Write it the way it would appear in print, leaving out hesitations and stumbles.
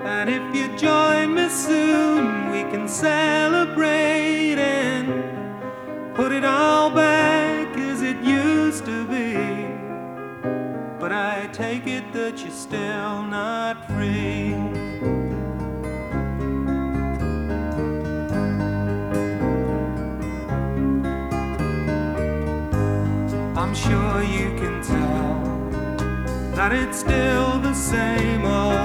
And if you join me soon, we can celebrate and put it all back as it used to be. But I take it that you're still not free. I'm sure you can tell that it's still the same old